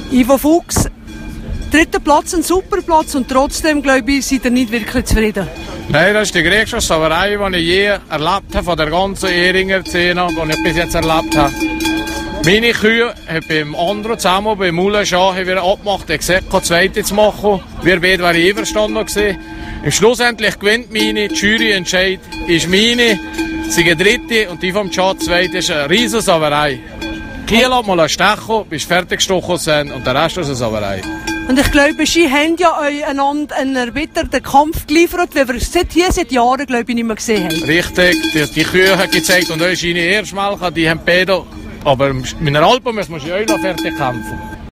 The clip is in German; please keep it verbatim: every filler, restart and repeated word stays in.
Ivo Fuchs, dritter Platz, ein super Platz und trotzdem, glaube ich, seid ihr nicht wirklich zufrieden. Nein, das ist die größte Sauerei, die ich je erlebt habe von der ganzen Ehringer Szene, die ich bis jetzt erlebt habe. Meine Kühe haben beim anderen zusammen, beim Moulenschan, haben wir abgemacht, ich gesagt, keine zweite zu machen. Wir beide waren einverstanden gewesen. Im Schlussendlich gewinnt meine, die Jury-Entscheid ist meine, sie ist dritte und die vom Schad zweite ist eine riesen Sauerei. Kiel hat mal einen Stechen, bis fertig gestochen sind und der Rest ist eine Sauerei. Und ich glaube, Sie haben ja euch einander einen erbitterten Kampf geliefert, wie wir es seit hier seit Jahren, glaube ich, nicht mehr gesehen haben. Richtig, die, die Kühe haben gezeigt und euch ist eine Erstmalka, die haben beide. Aber mit einer Alpen müssen wir schon fertig kämpfen.